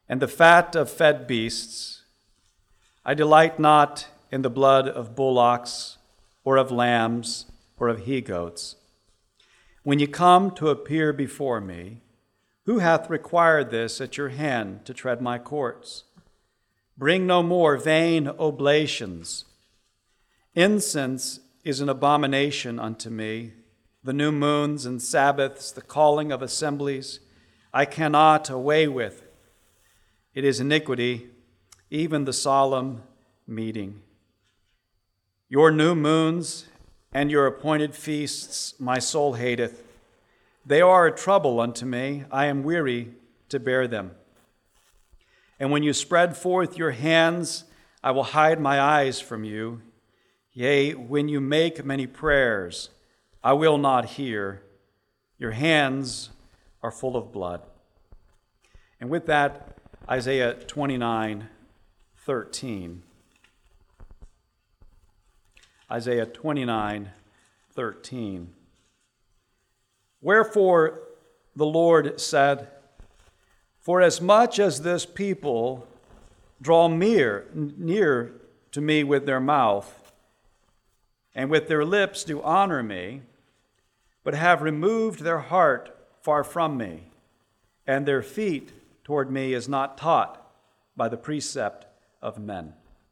and the fat of fed beasts. I delight not in the blood of bullocks, or of lambs, or of he-goats. When ye come to appear before me, who hath required this at your hand to tread my courts? Bring no more vain oblations. Incense is an abomination unto me. The new moons and Sabbaths, the calling of assemblies, I cannot away with. It is iniquity, even the solemn meeting. Your new moons and your appointed feasts my soul hateth. They are a trouble unto me. I am weary to bear them. And when you spread forth your hands, I will hide my eyes from you. Yea, when you make many prayers, I will not hear. Your hands are full of blood. And with that, Isaiah 29:13. Isaiah 29:13. Wherefore the Lord said, for as much as this people draw near to me with their mouth, and with their lips do honor me, but have removed their heart far from me, and their feet toward me is not taught by the precept of men.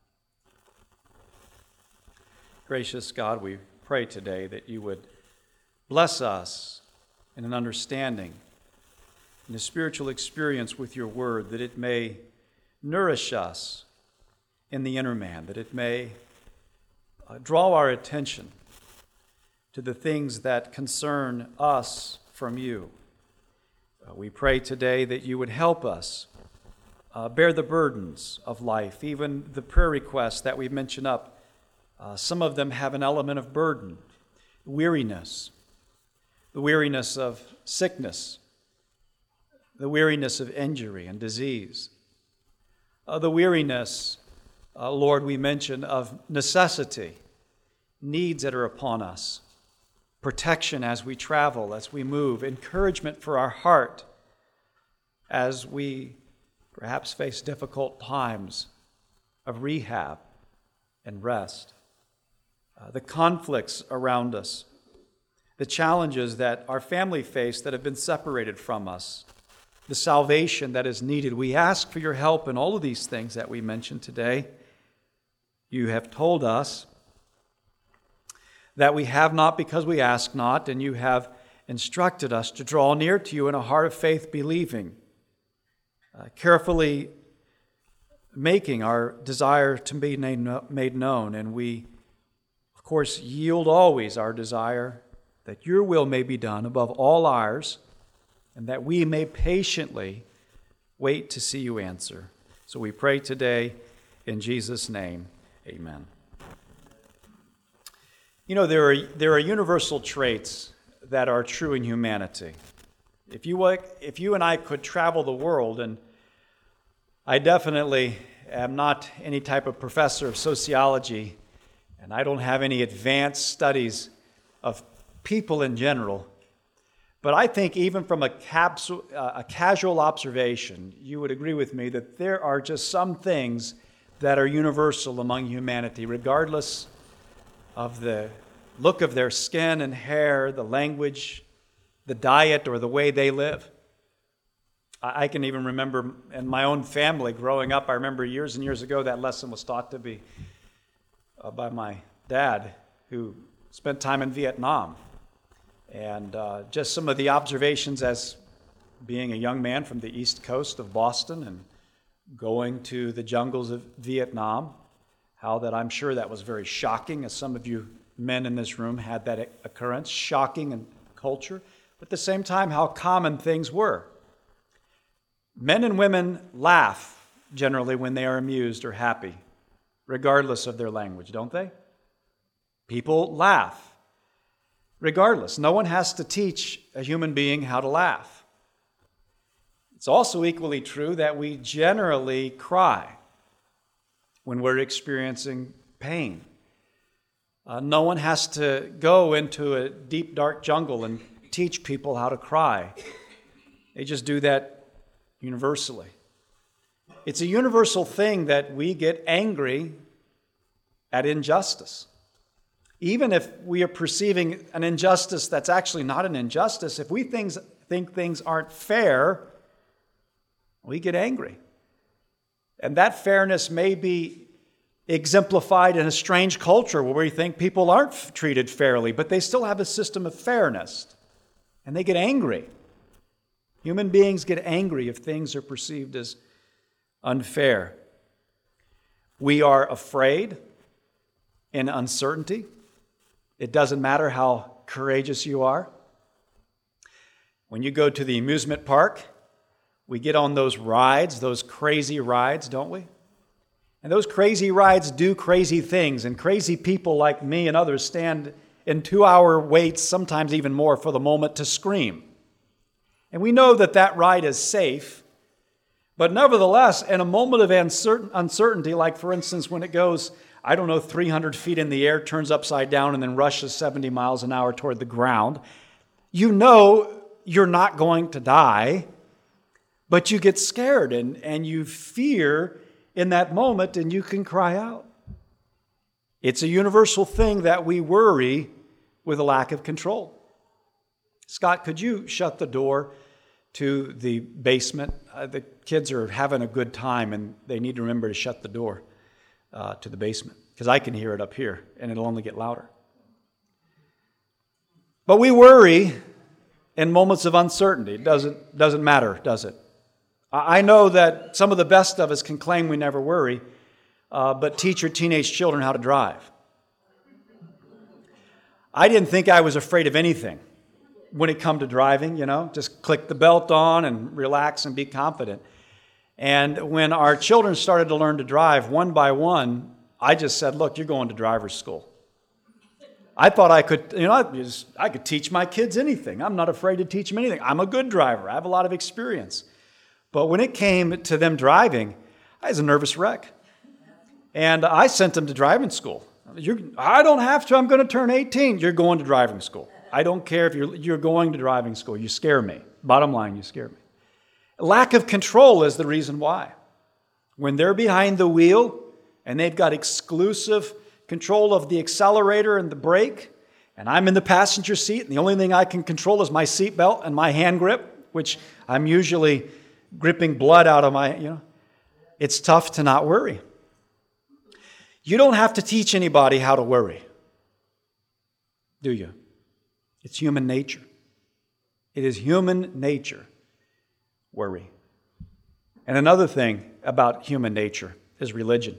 Gracious God, we pray today that you would bless us in an understanding, in a spiritual experience with your word, that it may nourish us in the inner man, that it may draw our attention to the things that concern us from you. We pray today that you would help us bear the burdens of life, even the prayer requests that we mention up. Some of them have an element of burden, weariness, the weariness of sickness, the weariness of injury and disease, the weariness, Lord, we mention of necessity, needs that are upon us, protection as we travel, as we move, encouragement for our heart as we perhaps face difficult times of rehab and rest, the conflicts around us, the challenges that our family face that have been separated from us, the salvation that is needed. We ask for your help in all of these things that we mentioned today. You have told us that we have not because we ask not, and you have instructed us to draw near to you in a heart of faith believing, carefully making our desire to be made known, and we, of course, yield always our desire that your will may be done above all ours, and that we may patiently wait to see you answer. So we pray today in Jesus' name, amen. You know, there are universal traits that are true in humanity. If you and I could travel the world, and I definitely am not any type of professor of sociology, and I don't have any advanced studies of people in general, but I think even from a casual observation, you would agree with me that there are just some things that are universal among humanity, regardless of the look of their skin and hair, the language, the diet, or the way they live. I can even remember in my own family growing up, I remember years and years ago that lesson was taught to me by my dad, who spent time in Vietnam. And just some of the observations as being a young man from the east coast of Boston and going to the jungles of Vietnam, how that I'm sure that was very shocking, as some of you men in this room had that occurrence, shocking in culture, but at the same time how common things were. Men and women laugh generally when they are amused or happy, regardless of their language, don't they? People laugh. Regardless, no one has to teach a human being how to laugh. It's also equally true that we generally cry when we're experiencing pain. No one has to go into a deep, dark jungle and teach people how to cry. They just do that universally. It's a universal thing that we get angry at injustice. Even if we are perceiving an injustice that's actually not an injustice, if we think things aren't fair, we get angry. And that fairness may be exemplified in a strange culture where we think people aren't treated fairly, but they still have a system of fairness. And they get angry. Human beings get angry if things are perceived as unfair. We are afraid in uncertainty. It doesn't matter how courageous you are. When you go to the amusement park, we get on those rides, those crazy rides, don't we? And those crazy rides do crazy things, and crazy people like me and others stand in 2-hour waits, sometimes even more, for the moment to scream. And we know that that ride is safe, but nevertheless, in a moment of uncertainty, like for instance when it goes, 300 feet in the air, turns upside down, and then rushes 70 miles an hour toward the ground, you know you're not going to die, but you get scared and you fear in that moment, and you can cry out. It's a universal thing that we worry with a lack of control. Scott, could you shut the door to the basement? The kids are having a good time, and they need to remember to shut the door to the basement, because I can hear it up here, and it'll only get louder. But we worry in moments of uncertainty. It doesn't matter, does it? I know that some of the best of us can claim we never worry, but teach your teenage children how to drive. I didn't think I was afraid of anything when it come to driving, just click the belt on and relax and be confident. And when our children started to learn to drive one by one, I just said, look, you're going to driver's school. I thought I could, I could teach my kids anything. I'm not afraid to teach them anything. I'm a good driver. I have a lot of experience. But when it came to them driving, I was a nervous wreck. And I sent them to driving school. I don't have to. I'm going to turn 18. You're going to driving school. I don't care if you're going to driving school. You scare me. Bottom line, you scare me. Lack of control is the reason why. When they're behind the wheel and they've got exclusive control of the accelerator and the brake, and I'm in the passenger seat, and the only thing I can control is my seatbelt and my hand grip, which I'm usually gripping blood out of my, it's tough to not worry. You don't have to teach anybody how to worry, do you? It's human nature. It is human nature, worry. And another thing about human nature is religion.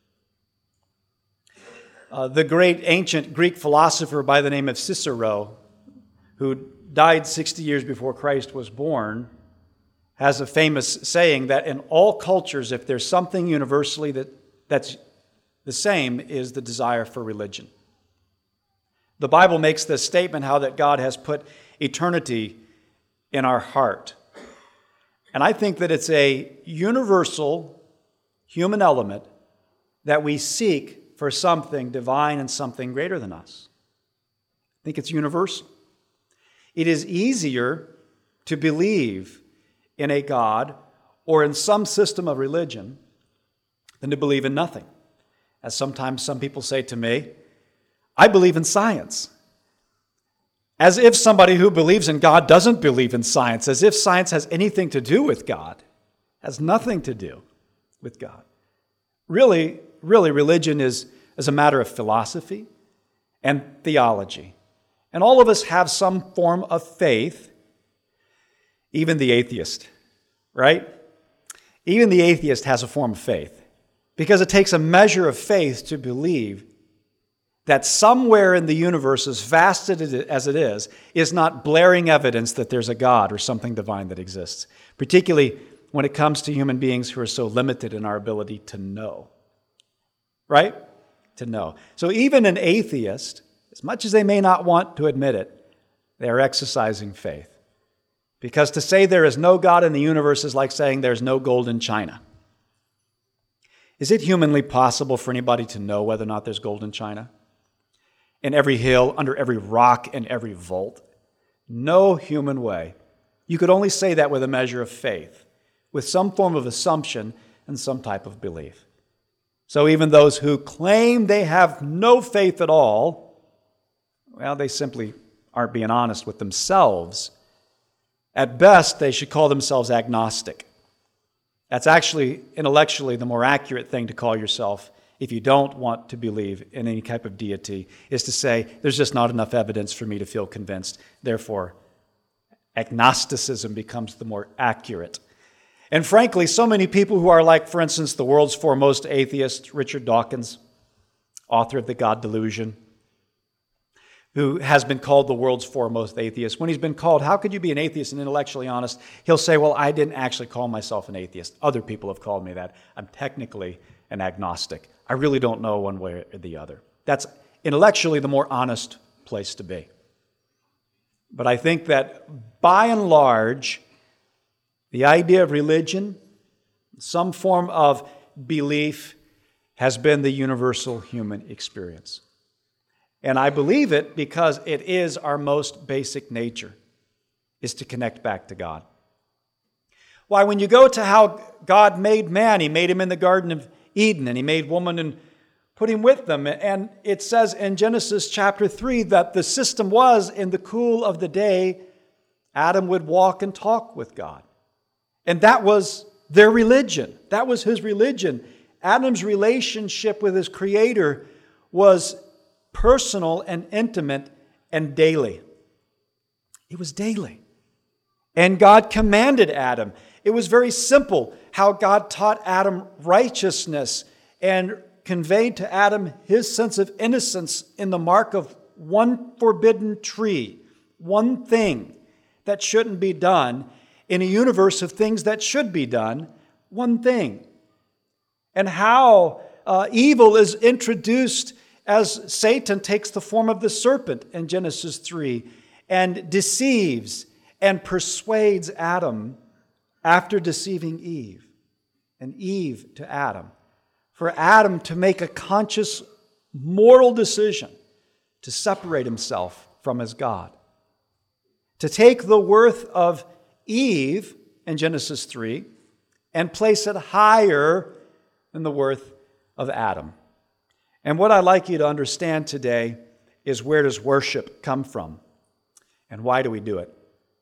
The great ancient Greek philosopher by the name of Cicero, who died 60 years before Christ was born, has a famous saying that in all cultures, if there's something universally that's the same, is the desire for religion. The Bible makes this statement how that God has put eternity in our heart. And I think that it's a universal human element that we seek for something divine and something greater than us. I think it's universal. It is easier to believe in a God or in some system of religion than to believe in nothing. As sometimes some people say to me, I believe in science. As if somebody who believes in God doesn't believe in science, as if science has anything to do with God. It has nothing to do with God. Really, religion is a matter of philosophy and theology. And all of us have some form of faith, even the atheist, right? Even the atheist has a form of faith, because it takes a measure of faith to believe that somewhere in the universe, as vast as it is not blaring evidence that there's a God or something divine that exists, particularly when it comes to human beings who are so limited in our ability to know. Right? To know. So even an atheist, as much as they may not want to admit it, they are exercising faith. Because to say there is no God in the universe is like saying there's no gold in China. Is it humanly possible for anybody to know whether or not there's gold in China? In every hill, under every rock, and every vault? No human way. You could only say that with a measure of faith, with some form of assumption and some type of belief. So even those who claim they have no faith at all, well, they simply aren't being honest with themselves. At best, they should call themselves agnostic. That's actually intellectually the more accurate thing to call yourself if you don't want to believe in any type of deity, is to say, there's just not enough evidence for me to feel convinced. Therefore, agnosticism becomes the more accurate. And frankly, so many people who are like, for instance, the world's foremost atheist, Richard Dawkins, author of The God Delusion, who has been called the world's foremost atheist. When he's been called, how could you be an atheist and intellectually honest? He'll say, well, I didn't actually call myself an atheist. Other people have called me that. I'm technically an agnostic. I really don't know one way or the other. That's intellectually the more honest place to be. But I think that by and large, the idea of religion, some form of belief, has been the universal human experience. And I believe it because it is our most basic nature, is to connect back to God. Why, when you go to how God made man, He made him in the Garden of Eden, and He made woman and put him with them. And it says in Genesis chapter 3 that the system was, in the cool of the day, Adam would walk and talk with God. And that was their religion. That was his religion. Adam's relationship with his Creator was personal and intimate and daily. It was daily. And God commanded Adam. It was very simple how God taught Adam righteousness and conveyed to Adam his sense of innocence in the mark of one forbidden tree, one thing that shouldn't be done in a universe of things that should be done, one thing. And how evil is introduced as Satan takes the form of the serpent in Genesis 3 and deceives and persuades Adam after deceiving Eve, and Eve to Adam, for Adam to make a conscious moral decision to separate himself from his God, to take the worth of Eve in Genesis 3 and place it higher than the worth of Adam. And what I'd like you to understand today is, where does worship come from? And why do we do it?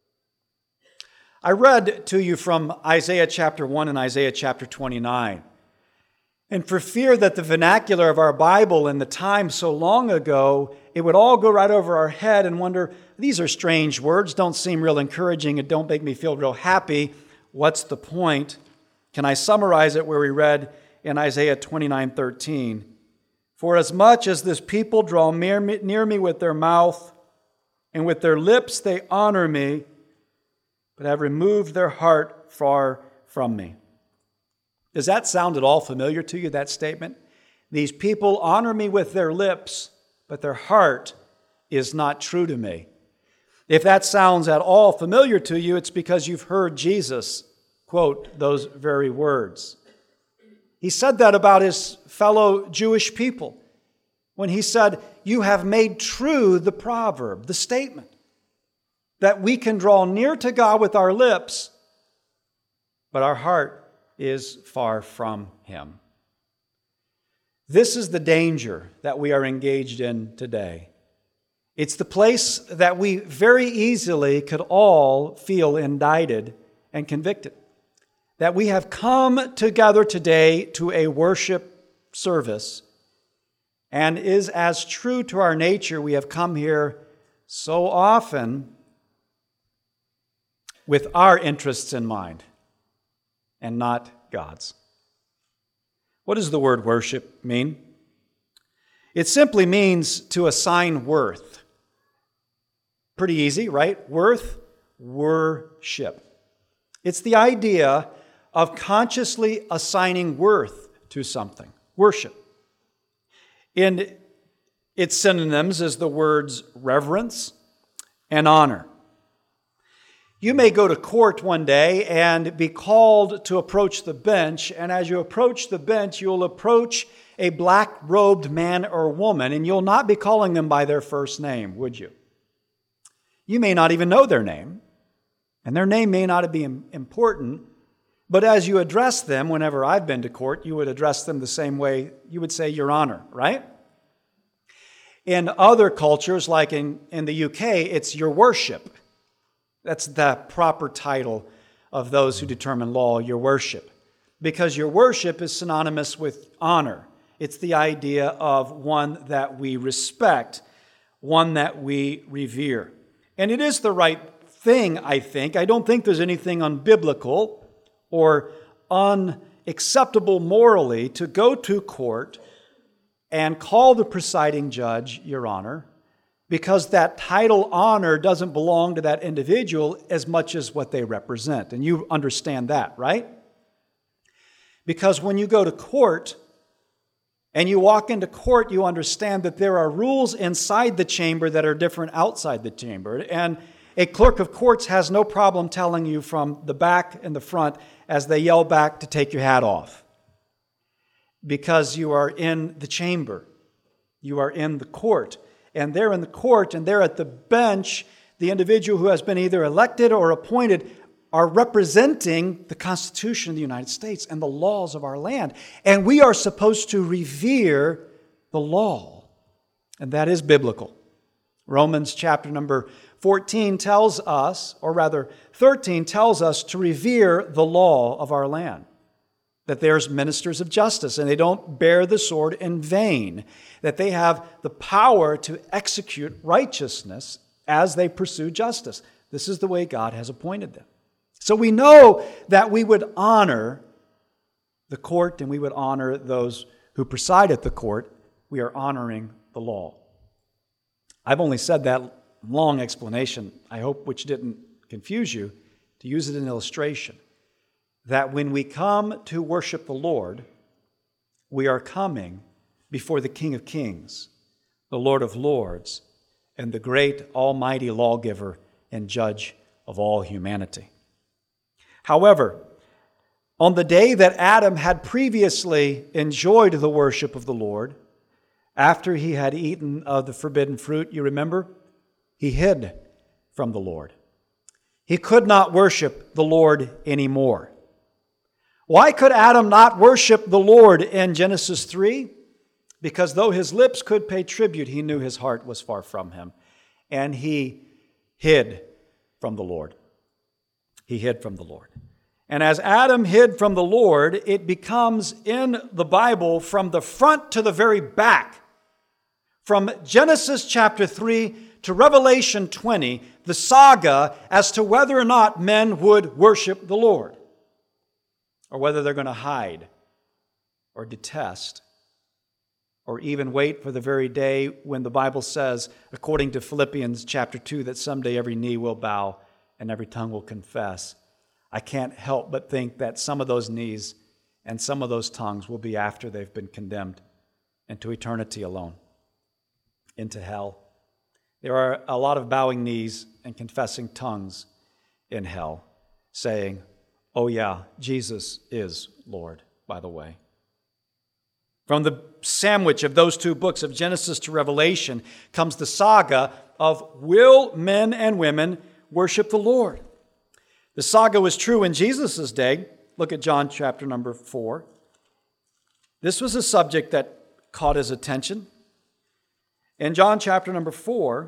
I read to you from Isaiah chapter 1 and Isaiah chapter 29. And for fear that the vernacular of our Bible in the time so long ago, it would all go right over our head and wonder, these are strange words, don't seem real encouraging, and don't make me feel real happy. What's the point? Can I summarize it where we read in Isaiah 29:13? For as much as this people draw near me with their mouth, and with their lips they honor me, but have removed their heart far from me. Does that sound at all familiar to you, that statement? These people honor me with their lips, but their heart is not true to me. If that sounds at all familiar to you, it's because you've heard Jesus quote those very words. He said that about his fellow Jewish people when he said, you have made true the proverb, the statement, that we can draw near to God with our lips, but our heart is far from Him. This is the danger that we are engaged in today. It's the place that we very easily could all feel indicted and convicted. That we have come together today to a worship service, and is as true to our nature, we have come here so often with our interests in mind and not God's. What does the word worship mean? It simply means to assign worth. Pretty easy, right? Worship. It's the idea of consciously assigning worth to something. Worship. In its synonyms is the words reverence and honor. You may go to court one day and be called to approach the bench, and as you approach the bench, you'll approach a black-robed man or woman, and you'll not be calling them by their first name, would you? You may not even know their name, and their name may not be important, But as you address them, whenever I've been to court, you would address them the same way. You would say, Your Honor, right? In other cultures, like in the UK, it's Your Worship. That's the proper title of those who determine law, Your Worship. Because Your Worship is synonymous with honor. It's the idea of one that we respect, one that we revere. And it is the right thing, I think. I don't think there's anything unbiblical or unacceptable morally to go to court and call the presiding judge Your Honor, because that title honor doesn't belong to that individual as much as what they represent. And you understand that, right? Because when you go to court and you walk into court, you understand that there are rules inside the chamber that are different outside the chamber. And a clerk of courts has no problem telling you from the back and the front as they yell back to take your hat off. Because you are in the chamber. You are in the court. And they're in the court and they're at the bench. The individual who has been either elected or appointed are representing the Constitution of the United States and the laws of our land. And we are supposed to revere the law. And that is biblical. Romans chapter number 14 tells us, or rather 13 tells us to revere the law of our land. That there's ministers of justice and they don't bear the sword in vain. That they have the power to execute righteousness as they pursue justice. This is the way God has appointed them. So we know that we would honor the court and we would honor those who preside at the court. We are honoring the law. I've only said that long explanation, I hope, which didn't confuse you, to use it as an illustration. That when we come to worship the Lord, we are coming before the King of Kings, the Lord of Lords, and the great almighty lawgiver and judge of all humanity. However, on the day that Adam had previously enjoyed the worship of the Lord, after he had eaten of the forbidden fruit, you remember, he hid from the Lord. He could not worship the Lord anymore. Why could Adam not worship the Lord in Genesis 3? Because though his lips could pay tribute, he knew his heart was far from him. And he hid from the Lord. He hid from the Lord. And as Adam hid from the Lord, it becomes in the Bible from the front to the very back. From Genesis chapter 3 to Revelation 20, the saga as to whether or not men would worship the Lord. Or whether they're going to hide or detest or even wait for the very day when the Bible says, according to Philippians chapter 2, that someday every knee will bow and every tongue will confess. I can't help but think that some of those knees and some of those tongues will be after they've been condemned into eternity alone, into hell. There are a lot of bowing knees and confessing tongues in hell, saying, oh yeah, Jesus is Lord, by the way. From the sandwich of those two books of Genesis to Revelation comes the saga of will men and women worship the Lord? The saga was true in Jesus' day. Look at John chapter number 4. This was a subject that caught his attention. In John chapter number 4,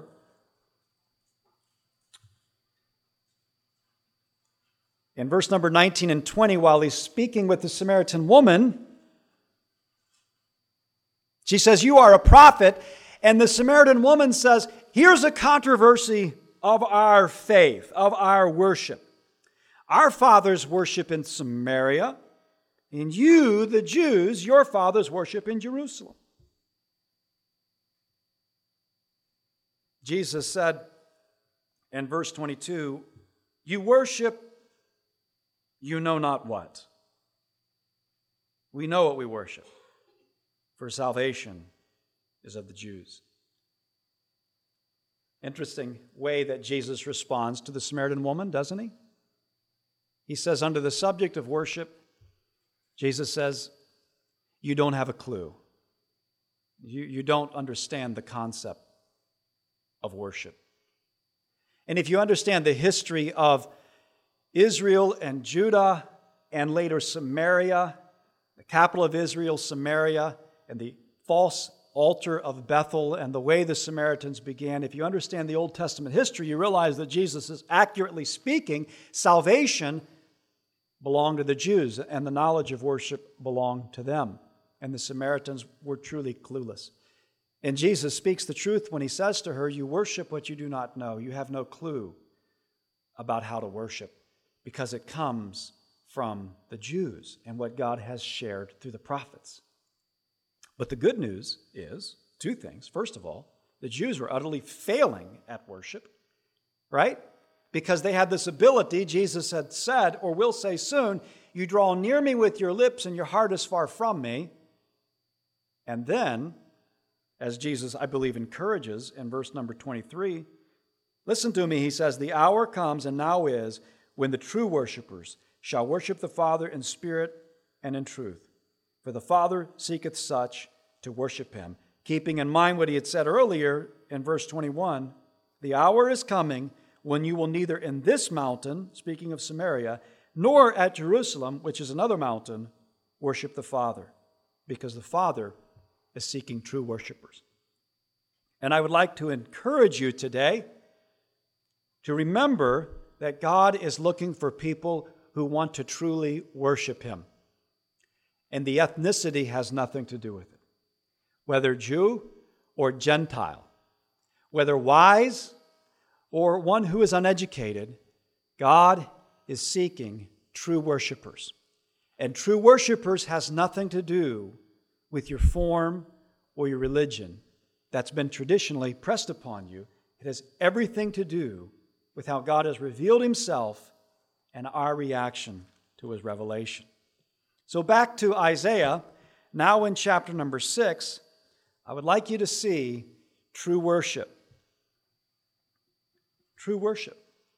in verse number 19 and 20, while he's speaking with the Samaritan woman, she says, you are a prophet. And the Samaritan woman says, here's a controversy of our faith, of our worship. Our fathers worship in Samaria, and you, the Jews, your fathers worship in Jerusalem. Jesus said in verse 22, you worship you know not what. We know what we worship, for salvation is of the Jews. Interesting way that Jesus responds to the Samaritan woman, doesn't he? He says, under the subject of worship, Jesus says, you don't have a clue. You don't understand the concept of worship. And if you understand the history of Israel and Judah and later Samaria, the capital of Israel, Samaria, and the false altar of Bethel, and the way the Samaritans began. If you understand the Old Testament history, you realize that Jesus is accurately speaking. Salvation belonged to the Jews, and the knowledge of worship belonged to them. And the Samaritans were truly clueless. And Jesus speaks the truth when he says to her, you worship what you do not know. You have no clue about how to worship, because it comes from the Jews and what God has shared through the prophets. But the good news is two things. First of all, the Jews were utterly failing at worship, right? Because they had this ability, Jesus had said, or will say soon, you draw near me with your lips and your heart is far from me. And then, as Jesus, I believe, encourages in verse number 23, listen to me, he says, the hour comes and now is when the true worshipers shall worship the Father in spirit and in truth. For the Father seeketh such to worship him. Keeping in mind what he had said earlier in verse 21, the hour is coming when you will neither in this mountain, speaking of Samaria, nor at Jerusalem, which is another mountain, worship the Father, because the Father is seeking true worshipers. And I would like to encourage you today to remember that God is looking for people who want to truly worship him. And the ethnicity has nothing to do with it. Whether Jew or Gentile, whether wise or one who is uneducated, God is seeking true worshipers. And true worshipers has nothing to do with your form or your religion that's been traditionally pressed upon you. It has everything to do with how God has revealed himself and our reaction to his revelation. So back to Isaiah, now in chapter number 6, I would like you to see true worship. True worship.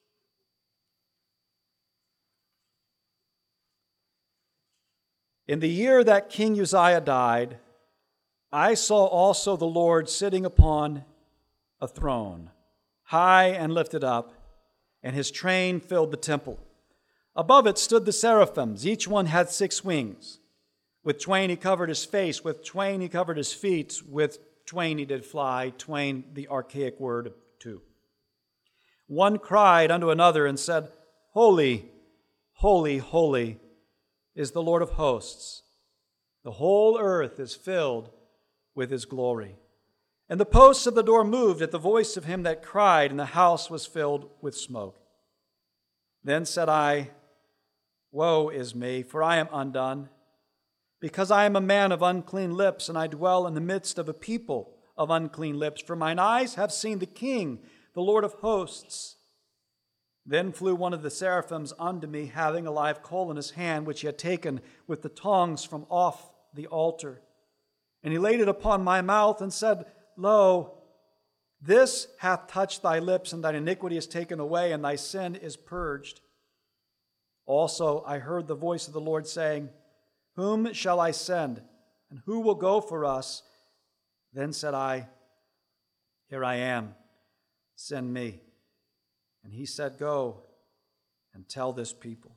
In the year that King Uzziah died, I saw also the Lord sitting upon a throne, high and lifted up, and his train filled the temple. Above it stood the seraphims. Each one had 6 wings. With twain he covered his face, with twain he covered his feet, with twain he did fly, twain the archaic word of two. One cried unto another and said, Holy, holy, holy is the Lord of hosts. The whole earth is filled with his glory. And the posts of the door moved at the voice of him that cried, and the house was filled with smoke. Then said I, Woe is me, for I am undone, because I am a man of unclean lips, and I dwell in the midst of a people of unclean lips. For mine eyes have seen the King, the Lord of hosts. Then flew one of the seraphims unto me, having a live coal in his hand, which he had taken with the tongs from off the altar. And he laid it upon my mouth and said, Lo, this hath touched thy lips, and thine iniquity is taken away, and thy sin is purged. Also I heard the voice of the Lord saying, Whom shall I send, and who will go for us? Then said I, Here I am, send me. And he said, Go and tell this people.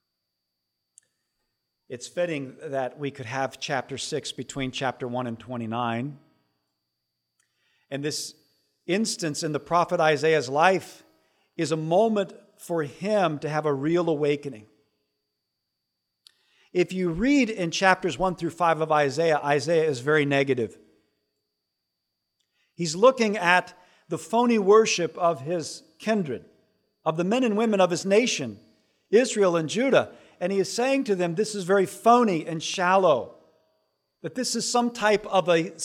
It's fitting that we could have chapter 6 between chapter 1 and 29. And this instance in the prophet Isaiah's life is a moment for him to have a real awakening. If you read in chapters 1 through 5 of Isaiah, Isaiah is very negative. He's looking at the phony worship of his kindred, of the men and women of his nation, Israel and Judah, and he is saying to them, this is very phony and shallow, that this is some type of a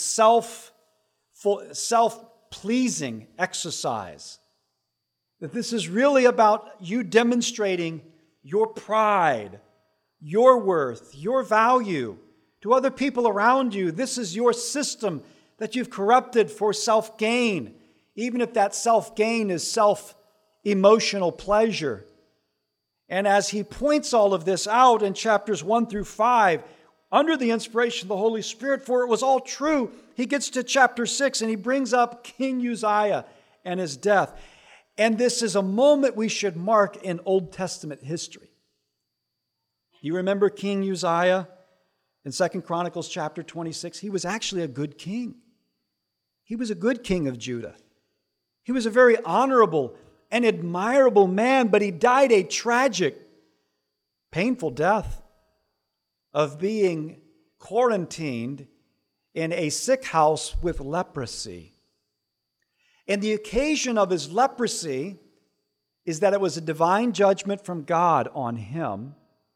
self-pleasing exercise, that this is really about you demonstrating your pride, your worth, your value to other people around you. This is your system that you've corrupted for self-gain, even if that self-gain is self-emotional pleasure. And as he points all of this out in chapters 1 through 5, under the inspiration of the Holy Spirit, for it was all true, he gets to chapter 6 and he brings up King Uzziah and his death. And this is a moment we should mark in Old Testament history. You remember King Uzziah in 2 Chronicles chapter 26? He was actually a good king. He was a good king of Judah. He was a very honorable and admirable man, but he died a tragic, painful death of being quarantined in a sick house with leprosy. And the occasion of his leprosy is that it was a divine judgment from God on him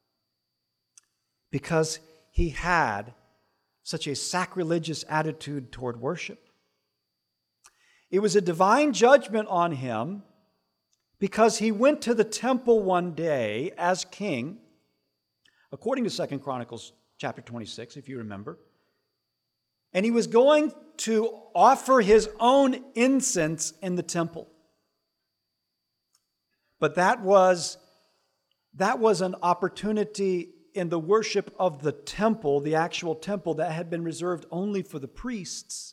because he had such a sacrilegious attitude toward worship. It was a divine judgment on him because he went to the temple one day as king, according to 2 Chronicles chapter 26, if you remember. And he was going to offer his own incense in the temple. But that was an opportunity in the worship of the temple, the actual temple that had been reserved only for the priests.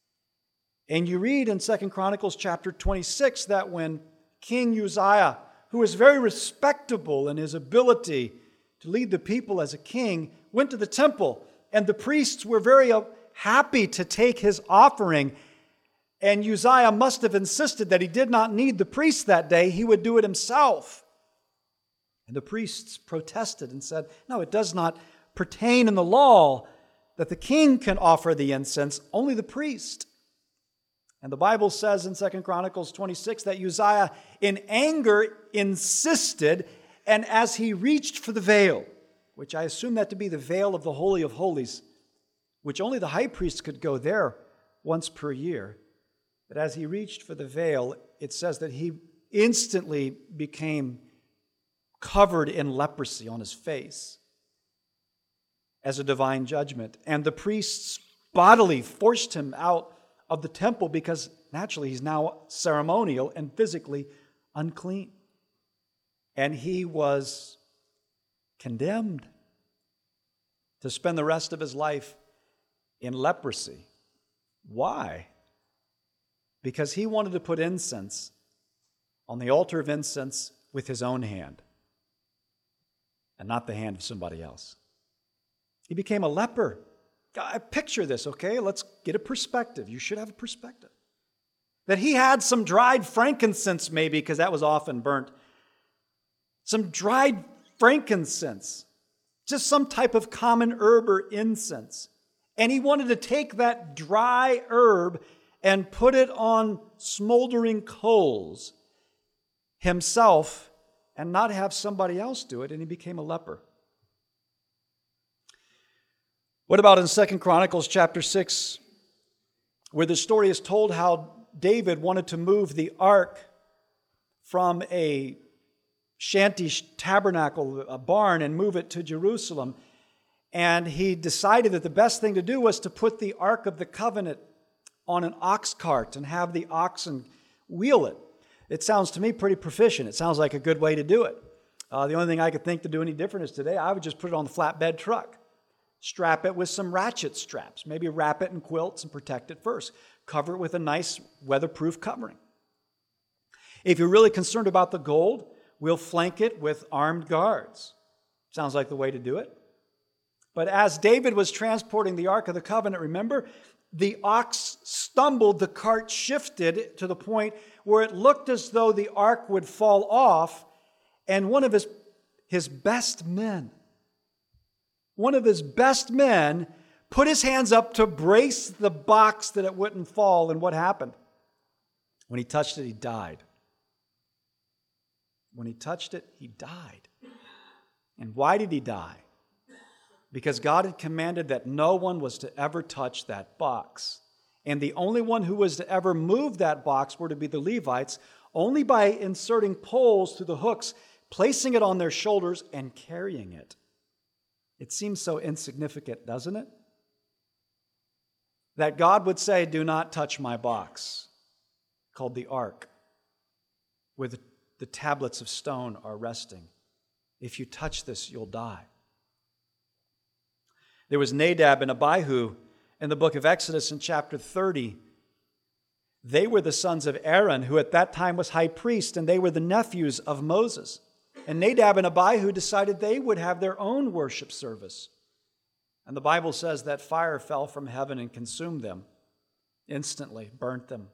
And you read in 2 Chronicles chapter 26 that when King Uzziah, who was very respectable in his ability to lead the people as a king, went to the temple, and the priests were very happy to take his offering. And Uzziah must have insisted that he did not need the priests that day, he would do it himself. And the priests protested and said, no, it does not pertain in the law that the king can offer the incense, only the priest. And the Bible says in 2 Chronicles 26 that Uzziah in anger insisted, and as he reached for the veil, which I assume that to be the veil of the Holy of Holies, which only the high priest could go there once per year, but as he reached for the veil, it says that he instantly became covered in leprosy on his face as a divine judgment. And the priests bodily forced him out of the temple because naturally he's now ceremonial and physically unclean. And he was condemned to spend the rest of his life in leprosy. Why? Because he wanted to put incense on the altar of incense with his own hand and not the hand of somebody else. He became a leper. Picture this, okay? Let's get a perspective. You should have a perspective. That he had some dried frankincense maybe, because that was often burnt. Some dried frankincense. Just some type of common herb or incense. And he wanted to take that dry herb and put it on smoldering coals himself and not have somebody else do it, and he became a leper. What about in 2 Chronicles chapter 6, where the story is told how David wanted to move the ark from a shanty tabernacle, a barn, and move it to Jerusalem. And he decided that the best thing to do was to put the Ark of the Covenant on an ox cart and have the oxen wheel it. It sounds to me pretty proficient. It sounds like a good way to do it. The only thing I could think to do any different is today I would just put it on the flatbed truck. Strap it with some ratchet straps. Maybe wrap it in quilts and protect it first. Cover it with a nice weatherproof covering. If you're really concerned about the gold, we'll flank it with armed guards. Sounds like the way to do it. But as David was transporting the Ark of the Covenant, remember, the ox stumbled, the cart shifted to the point where it looked as though the ark would fall off, and one of his best men put his hands up to brace the box that it wouldn't fall, and what happened? When he touched it, he died. When he touched it, he died. And why did he die? Because God had commanded that no one was to ever touch that box. And the only one who was to ever move that box were to be the Levites, only by inserting poles through the hooks, placing it on their shoulders, and carrying it. It seems so insignificant, doesn't it? That God would say, do not touch my box, called the ark, where the tablets of stone are resting. If you touch this, you'll die. There was Nadab and Abihu in the book of Exodus in chapter 30. They were the sons of Aaron, who at that time was high priest, and they were the nephews of Moses. And Nadab and Abihu decided they would have their own worship service. And the Bible says that fire fell from heaven and consumed them instantly, burnt them.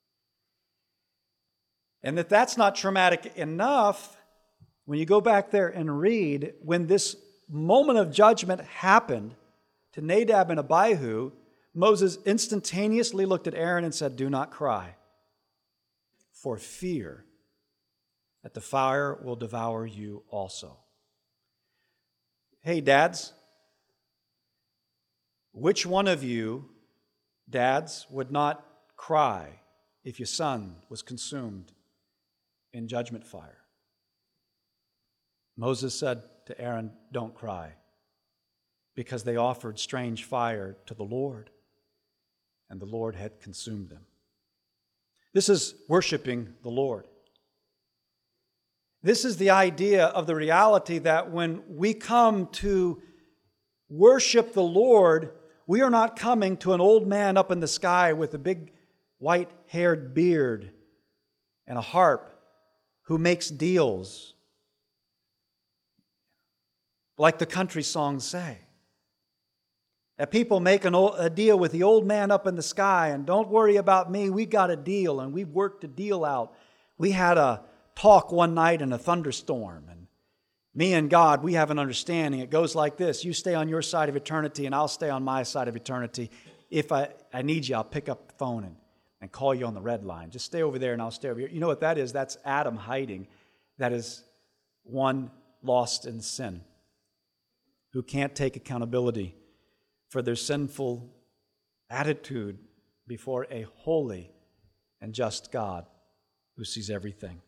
And if that's not traumatic enough, when you go back there and read, when this moment of judgment happened to Nadab and Abihu, Moses instantaneously looked at Aaron and said, "Do not cry, for fear that the fire will devour you also." Hey, dads, which one of you, dads, would not cry if your son was consumed in judgment fire? Moses said to Aaron, "Don't cry," because they offered strange fire to the Lord, and the Lord had consumed them. This is worshiping the Lord. This is the idea of the reality that when we come to worship the Lord, we are not coming to an old man up in the sky with a big white-haired beard and a harp who makes deals, like the country songs say. That people make a deal with the old man up in the sky, and don't worry about me, we got a deal, and we've worked a deal out. We had a talk one night in a thunderstorm, and me and God, we have an understanding. It goes like this: you stay on your side of eternity, and I'll stay on my side of eternity. If I need you, I'll pick up the phone and call you on the red line. Just stay over there, and I'll stay over here. You know what that is? That's Adam hiding. That is one lost in sin, who can't take accountability for their sinful attitude before a holy and just God who sees everything.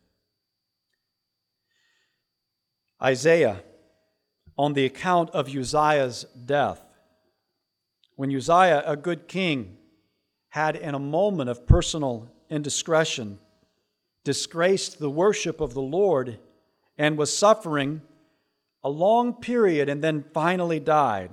Isaiah, on the account of Uzziah's death, when Uzziah, a good king, had in a moment of personal indiscretion disgraced the worship of the Lord and was suffering a long period and then finally died,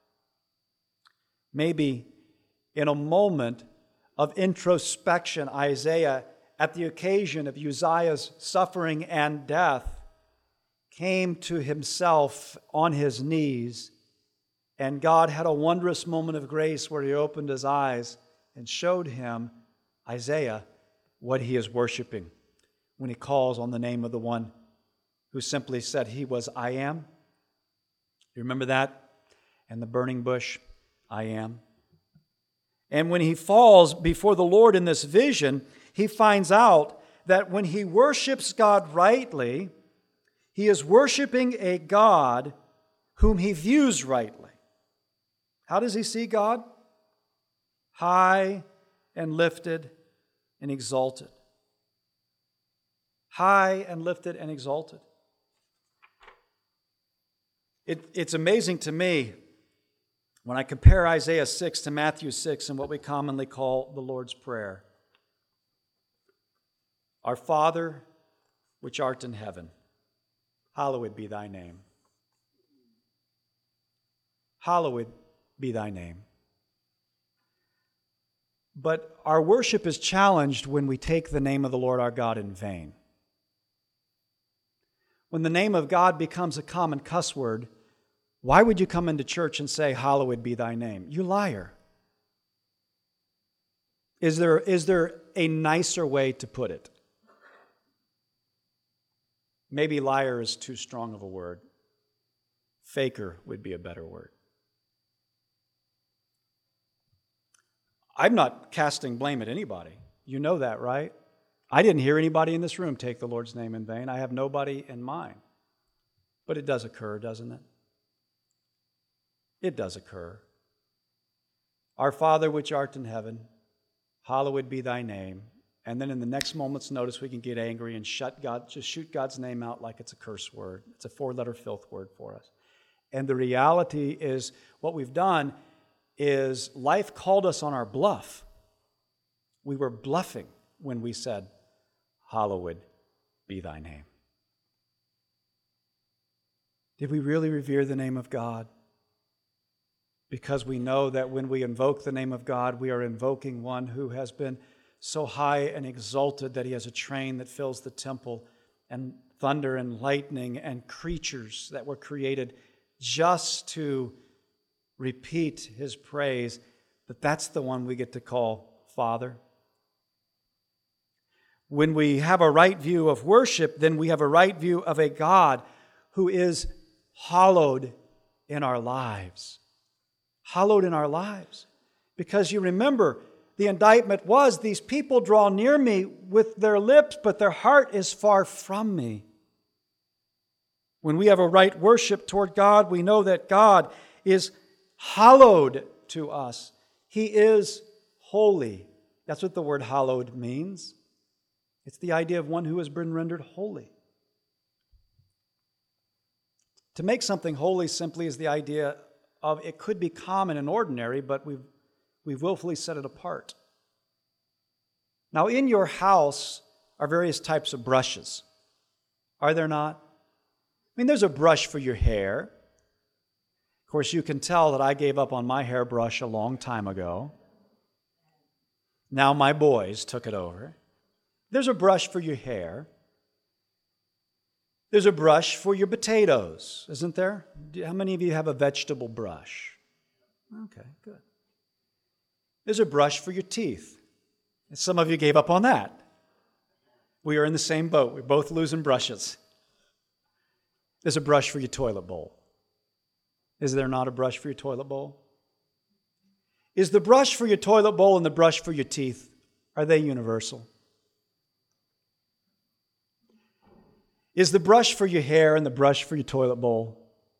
maybe in a moment of introspection, Isaiah, at the occasion of Uzziah's suffering and death, came to himself on his knees, and God had a wondrous moment of grace where he opened his eyes and showed him, Isaiah, what he is worshiping when he calls on the name of the one who simply said he was I am. You remember that? And the burning bush, I am. And when he falls before the Lord in this vision, he finds out that when he worships God rightly, he is worshiping a God whom he views rightly. How does he see God? High and lifted and exalted. High and lifted and exalted. It's amazing to me when I compare Isaiah 6 to Matthew 6 and what we commonly call the Lord's Prayer. Our Father, which art in heaven, hallowed be thy name. Hallowed be thy name. But our worship is challenged when we take the name of the Lord our God in vain. When the name of God becomes a common cuss word, why would you come into church and say, hallowed be thy name? You liar. Is there a nicer way to put it? Maybe liar is too strong of a word. Faker would be a better word. I'm not casting blame at anybody. You know that, right? I didn't hear anybody in this room take the Lord's name in vain. I have nobody in mind. But it does occur, doesn't it? It does occur. Our Father which art in heaven, hallowed be thy name. And then in the next moment's notice, we can get angry and just shoot God's name out like it's a curse word. It's a 4-letter filth word for us. And the reality is, what we've done is life called us on our bluff. We were bluffing when we said, hallowed be thy name. Did we really revere the name of God? Because we know that when we invoke the name of God, we are invoking one who has been so high and exalted that he has a train that fills the temple, and thunder and lightning and creatures that were created just to repeat his praise, that's the one we get to call Father. When we have a right view of worship, then we have a right view of a God who is hallowed in our lives. Hallowed in our lives. Because you remember, the indictment was, these people draw near me with their lips, but their heart is far from me. When we have a right worship toward God, we know that God is hallowed to us. He is holy. That's what the word hallowed means. It's the idea of one who has been rendered holy. To make something holy simply is the idea of it could be common and ordinary, but we've willfully set it apart. Now, in your house are various types of brushes. Are there not? I mean, there's a brush for your hair. Of course, you can tell that I gave up on my hairbrush a long time ago. Now my boys took it over. There's a brush for your hair. There's a brush for your potatoes, isn't there? How many of you have a vegetable brush? Okay, good. There's a brush for your teeth. Some of you gave up on that. We are in the same boat. We're both losing brushes. There's a brush for your toilet bowl. Is there not a brush for your toilet bowl? Is the brush for your toilet bowl and the brush for your teeth, are they universal? Is the brush for your hair and the brush for your toilet bowl?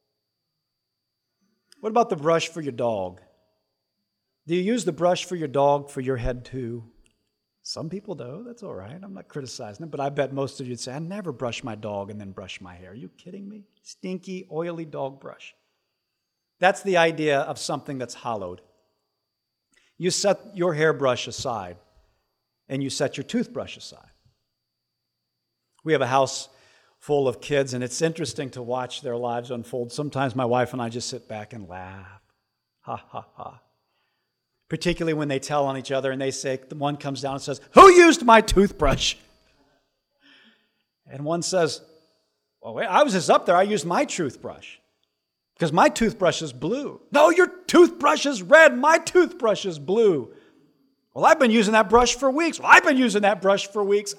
What about the brush for your dog? Do you use the brush for your dog for your head too? Some people do. That's all right. I'm not criticizing it, but I bet most of you would say, I never brush my dog and then brush my hair. Are you kidding me? Stinky, oily dog brush. That's the idea of something that's hallowed. You set your hairbrush aside and you set your toothbrush aside. We have a house full of kids, and it's interesting to watch their lives unfold. Sometimes my wife and I just sit back and laugh. Ha, ha, ha. Particularly when they tell on each other and they say, the one comes down and says, who used my toothbrush? And one says, well, wait, I was just up there. I used my toothbrush because my toothbrush is blue. No, your toothbrush is red. My toothbrush is blue. Well, I've been using that brush for weeks. Well, I've been using that brush for weeks.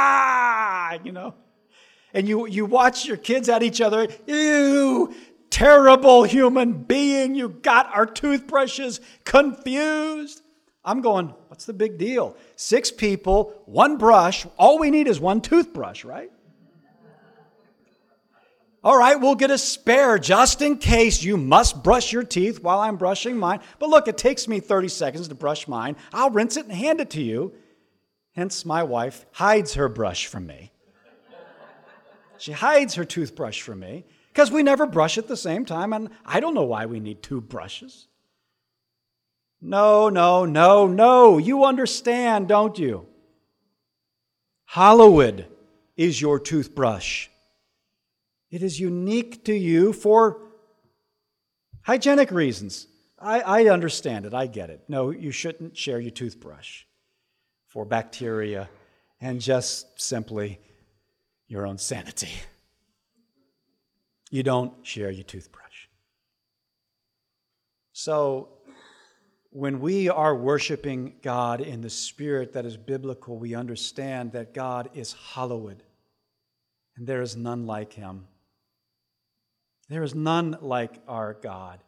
And you watch your kids at each other. Ew, terrible human being. You got our toothbrushes confused. I'm going, what's the big deal? 6 people, 1 brush. All we need is 1 toothbrush, right? All right, we'll get a spare just in case you must brush your teeth while I'm brushing mine. But look, it takes me 30 seconds to brush mine. I'll rinse it and hand it to you. Hence, my wife hides her brush from me. She hides her toothbrush from me because we never brush at the same time, and I don't know why we need 2 brushes. No. You understand, don't you? Hallowed is your toothbrush. It is unique to you for hygienic reasons. I understand it. I get it. No, you shouldn't share your toothbrush for bacteria and just simply your own sanity. You don't share your toothbrush. So, when we are worshiping God in the spirit that is biblical, we understand that God is hallowed, and there is none like Him. There is none like our God.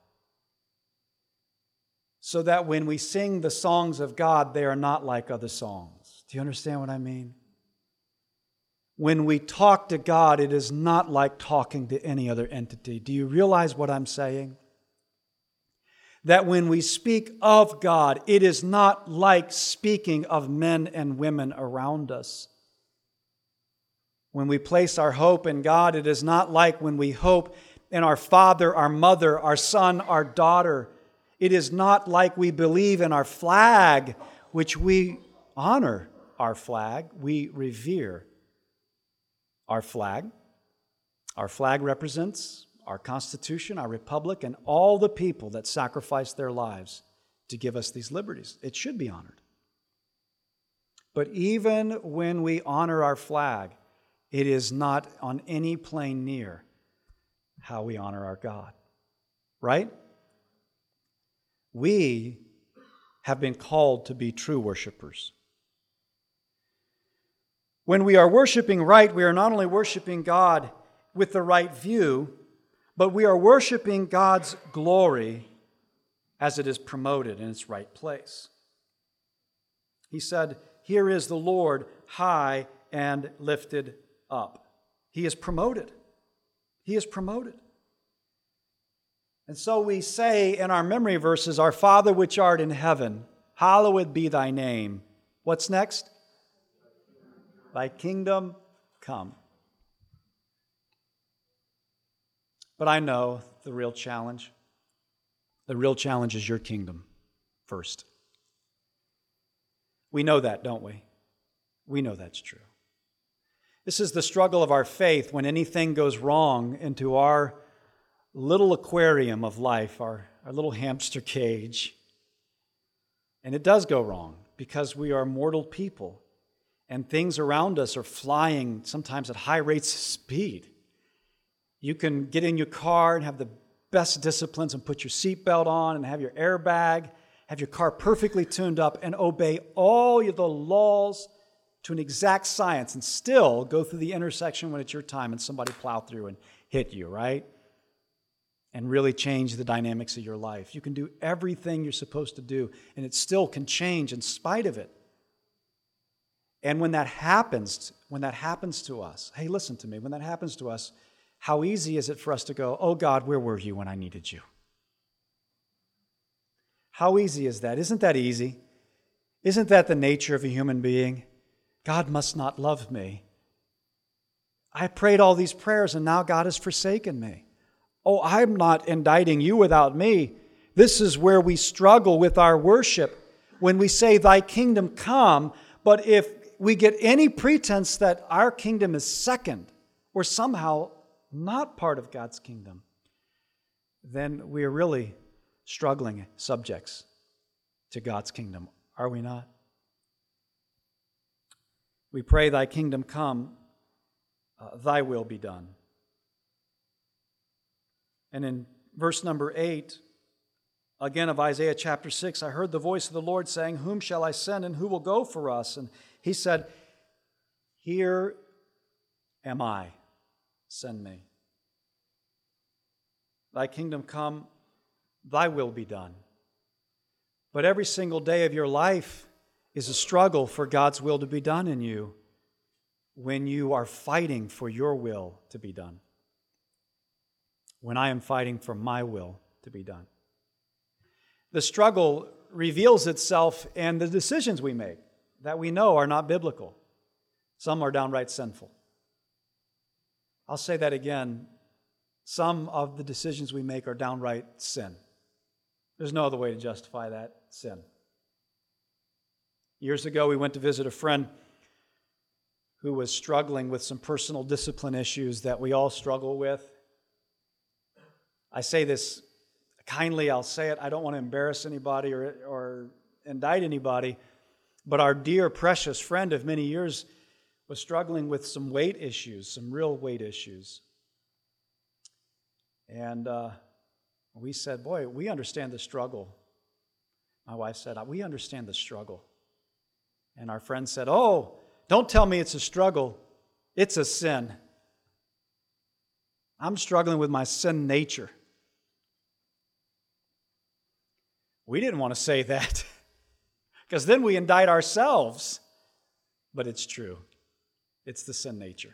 So that when we sing the songs of God, they are not like other songs. Do you understand what I mean? When we talk to God, it is not like talking to any other entity. Do you realize what I'm saying? That when we speak of God, it is not like speaking of men and women around us. When we place our hope in God, it is not like when we hope in our father, our mother, our son, our daughter. It is not like we believe in our flag, which we honor our flag, we revere our flag. Our flag represents our Constitution, our republic, and all the people that sacrificed their lives to give us these liberties. It should be honored. But even when we honor our flag, it is not on any plane near how we honor our God. Right? We have been called to be true worshipers. When we are worshiping right, we are not only worshiping God with the right view, but we are worshiping God's glory as it is promoted in its right place. He said, "Here is the Lord high and lifted up." He is promoted. He is promoted. And so we say in our memory verses, "Our Father which art in heaven, hallowed be thy name." What's next? Thy kingdom come. But I know the real challenge. The real challenge is your kingdom first. We know that, don't we? We know that's true. This is the struggle of our faith when anything goes wrong into our little aquarium of life, our little hamster cage. And it does go wrong because we are mortal people and things around us are flying sometimes at high rates of speed. You can get in your car and have the best disciplines and put your seatbelt on and have your airbag, have your car perfectly tuned up and obey all the laws to an exact science and still go through the intersection when it's your time and somebody plow through and hit you, right? And really change the dynamics of your life. You can do everything you're supposed to do and it still can change in spite of it. And when that happens to us, hey, listen to me, when that happens to us, how easy is it for us to go, "Oh God, where were you when I needed you?" How easy is that? Isn't that easy? Isn't that the nature of a human being? God must not love me. I prayed all these prayers and now God has forsaken me. Oh, I'm not indicting you without me. This is where we struggle with our worship when we say, "Thy kingdom come," but if we get any pretense that our kingdom is second or somehow not part of God's kingdom, then we are really struggling subjects to God's kingdom, are we not? We pray, "Thy kingdom come, thy will be done." And in verse number 8, again of Isaiah chapter 6, "I heard the voice of the Lord saying, 'Whom shall I send and who will go for us?' And he said, 'Here am I, send me.' Thy kingdom come, thy will be done." But every single day of your life is a struggle for God's will to be done in you when you are fighting for your will to be done. When I am fighting for my will to be done. The struggle reveals itself in the decisions we make that we know are not biblical. Some are downright sinful. I'll say that again. Some of the decisions we make are downright sin. There's no other way to justify that sin. Years ago, we went to visit a friend who was struggling with some personal discipline issues that we all struggle with. I say this kindly, I'll say it. I don't want to embarrass anybody or indict anybody, but our dear, precious friend of many years was struggling with some weight issues, some real weight issues. And we said, "Boy, we understand the struggle." My wife said, "We understand the struggle." And our friend said, "Oh, don't tell me it's a struggle. It's a sin. I'm struggling with my sin nature." We didn't want to say that because then we indict ourselves. But it's true. It's the sin nature.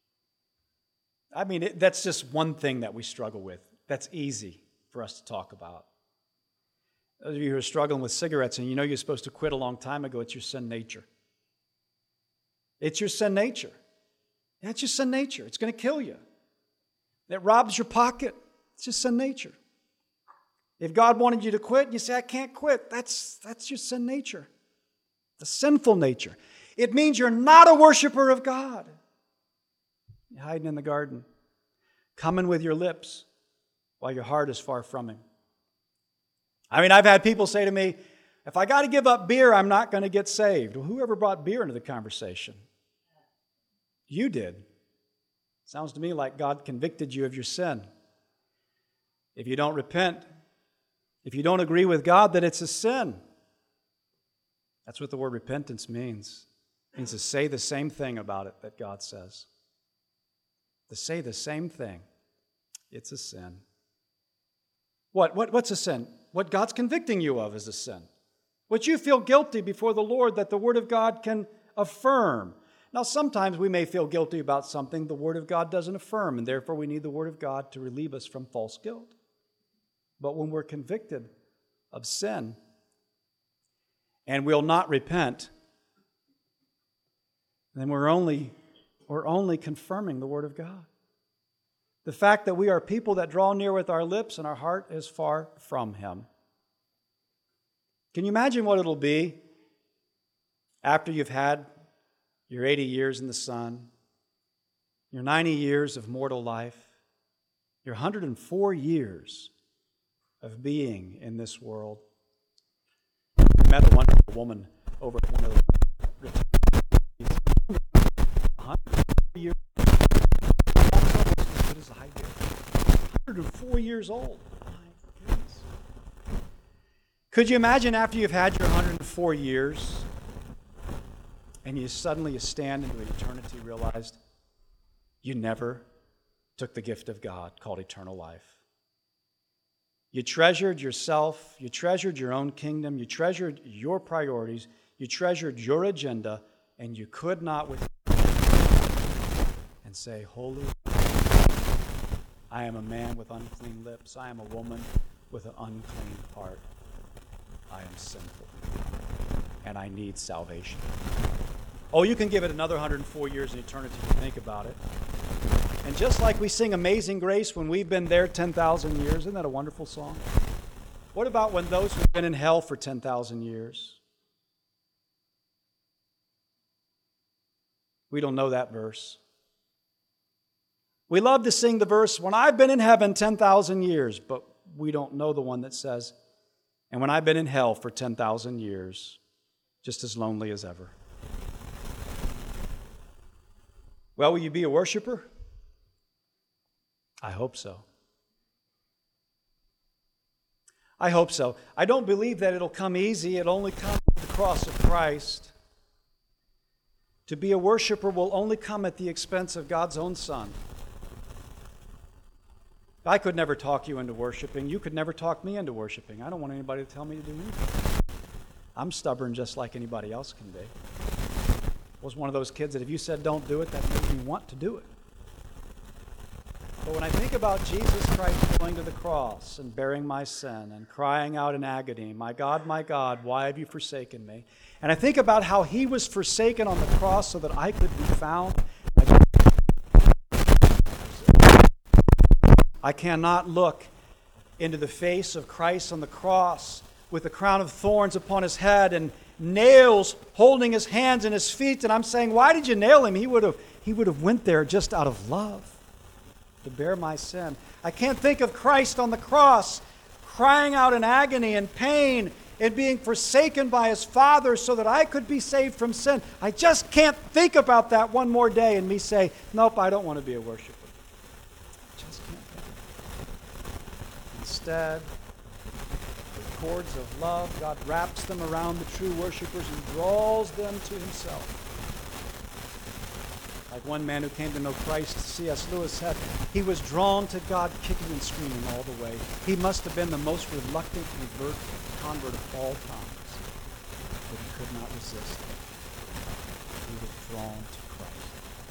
I mean, that's just one thing that we struggle with. That's easy for us to talk about. Those of you who are struggling with cigarettes and you know you're supposed to quit a long time ago, it's your sin nature. It's your sin nature. That's your sin nature. It's going to kill you. It robs your pocket. It's just sin nature. If God wanted you to quit and you say, "I can't quit," that's your sin nature. The sinful nature. It means you're not a worshiper of God. You're hiding in the garden, coming with your lips while your heart is far from Him. I mean, I've had people say to me, "If I got to give up beer, I'm not going to get saved." Well, whoever brought beer into the conversation? You did. Sounds to me like God convicted you of your sin. If you don't repent, if you don't agree with God that it's a sin, that's what the word repentance means. It means to say the same thing about it that God says. To say the same thing. It's a sin. What's a sin? What God's convicting you of is a sin. What you feel guilty before the Lord that the Word of God can affirm. Now, sometimes we may feel guilty about something the Word of God doesn't affirm, and therefore we need the Word of God to relieve us from false guilt. But when we're convicted of sin and will not repent, then we're only confirming the Word of God. The fact that we are people that draw near with our lips and our heart is far from Him. Can you imagine what it'll be after you've had your 80 years in the sun, your 90 years of mortal life, your 104 years of being in this world? I met a wonderful woman over at one of the 100 years. What is I do? 104 years old. My goodness. Could you imagine after you've had your 104 years and you stand into eternity, realized you never took the gift of God called eternal life? You treasured yourself, you treasured your own kingdom, you treasured your priorities, you treasured your agenda, and you could not with and say, "Holy, I am a man with unclean lips. I am a woman with an unclean heart. I am sinful, and I need salvation." Oh, you can give it another 104 years in eternity to think about it. And just like we sing Amazing Grace when we've been there 10,000 years, isn't that a wonderful song? What about when those who've been in hell for 10,000 years? We don't know that verse. We love to sing the verse, "When I've been in heaven 10,000 years," but we don't know the one that says, "And when I've been in hell for 10,000 years, just as lonely as ever." Well, will you be a worshiper? I hope so. I hope so. I don't believe that it'll come easy. It'll only come with the cross of Christ. To be a worshiper will only come at the expense of God's own Son. I could never talk you into worshiping. You could never talk me into worshiping. I don't want anybody to tell me to do anything. I'm stubborn just like anybody else can be. I was one of those kids that if you said don't do it, that made me want to do it. But when I think about Jesus Christ going to the cross and bearing my sin and crying out in agony, my God, why have you forsaken me?" And I think about how He was forsaken on the cross so that I could be found. I cannot look into the face of Christ on the cross with a crown of thorns upon His head and nails holding His hands and His feet, and I'm saying, "Why did you nail Him?" He would have went there just out of love to bear my sin. I can't think of Christ on the cross crying out in agony and pain and being forsaken by His Father so that I could be saved from sin. I just can't think about that one more day and me say, "Nope, I don't want to be a worshiper." I just can't think of it. Instead, with cords of love, God wraps them around the true worshipers and draws them to Himself. Like one man who came to know Christ, C.S. Lewis said, he was drawn to God kicking and screaming all the way. He must have been the most reluctant convert of all times, but he could not resist. He was drawn to Christ.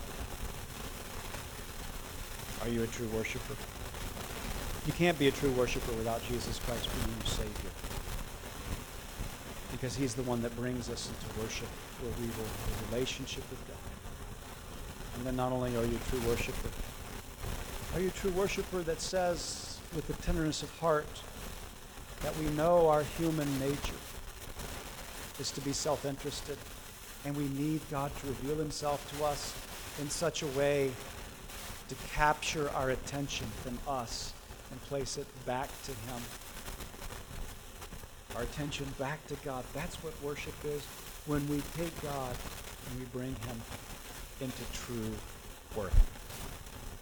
Are you a true worshiper? You can't be a true worshiper without Jesus Christ being your Savior, because He's the one that brings us into worship, where we will have a relationship with God. And then not only are you a true worshiper, are you a true worshiper that says with the tenderness of heart that we know our human nature is to be self-interested, and we need God to reveal Himself to us in such a way to capture our attention from us and place it back to Him. Our attention back to God. That's what worship is, when we take God and we bring Him into true worth.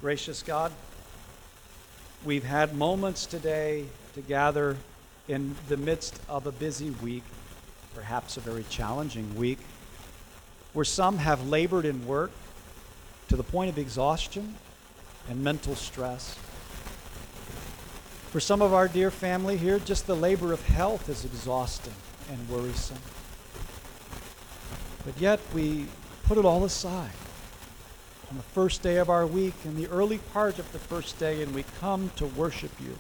Gracious God, we've had moments today to gather in the midst of a busy week, perhaps a very challenging week, where some have labored in work to the point of exhaustion and mental stress. For some of our dear family here, just the labor of health is exhausting and worrisome. But yet we put it all aside on the first day of our week, in the early part of the first day, and we come to worship you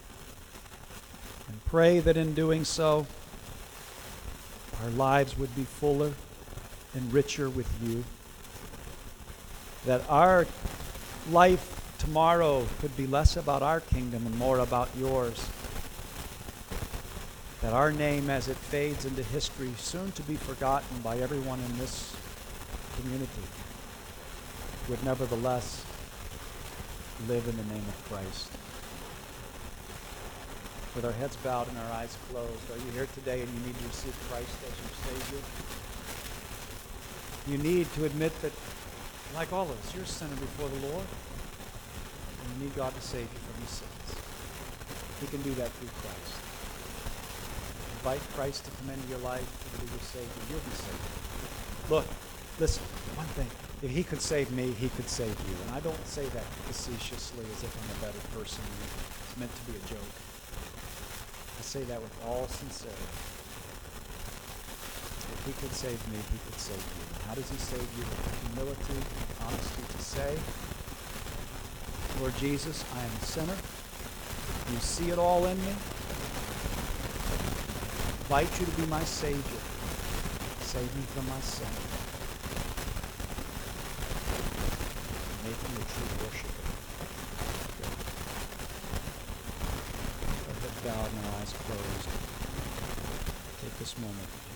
and pray that in doing so, our lives would be fuller and richer with you, that our life tomorrow could be less about our kingdom and more about yours, that our name, as it fades into history, soon to be forgotten by everyone in this community, would nevertheless live in the name of Christ. With our heads bowed and our eyes closed, are you here today and you need to receive Christ as your Savior? You need to admit that, like all of us, you're a sinner before the Lord, and you need God to save you from your sins. He can do that through Christ. Invite Christ to come into your life to be your Savior. You'll be saved. Look, listen, one thing. If he could save me, he could save you. And I don't say that facetiously as if I'm a better person. It's meant to be a joke. I say that with all sincerity. If he could save me, he could save you. How does he save you? With humility and honesty to say, Lord Jesus, I am a sinner. You see it all in me. I invite you to be my Savior. Save me from my sin. Make me a true worshiper. Our heads bowed and our eyes closed. Take this moment.